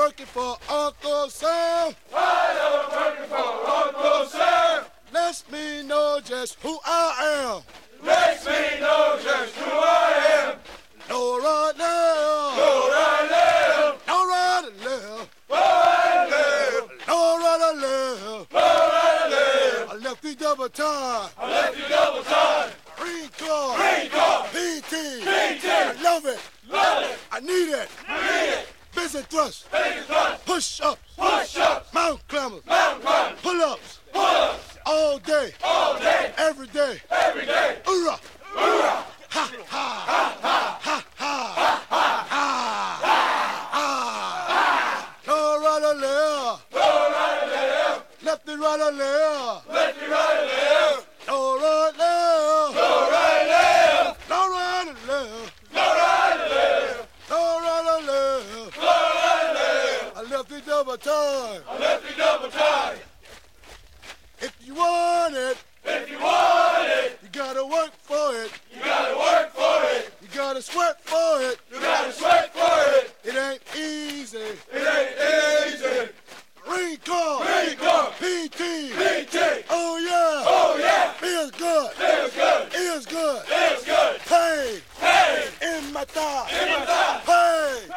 working for Uncle Sam. Right on working for Uncle Sam. Lets me know just who I am. Lets me know just who I am. No right now. No right left. No right and left. No right left. No right and left. No right left. I left the double time. I left you double time. Green card. Green card. PT. PT. I love it. Love it. I need it. Need it. Busy thrust. Take it thrust. Push-ups. Push-ups. Mountain climbers. Mountain climbers. Pull-ups. Pull-ups. All day. All day. Every day. Every day. Hoorah. Hoorah. Ha ha. Ha ha. Ha ha. Ha. No right or left. No right and left. Lefty right or left. Left you right and left. No right left. No right left. No right and left. No right and left. No right and left. No right left. I left the double time. I left you double time. If you want it, If you want it, you gotta work for it. you gotta work for it. You gotta sweat for it. You gotta sweat for it. It ain't easy. It ain't easy. Green card. Green card. PT. PT. Oh yeah. Oh yeah. Feels good. Feels good. Feels good. Feels good. Pain Pain in my thigh. in my thigh. Pain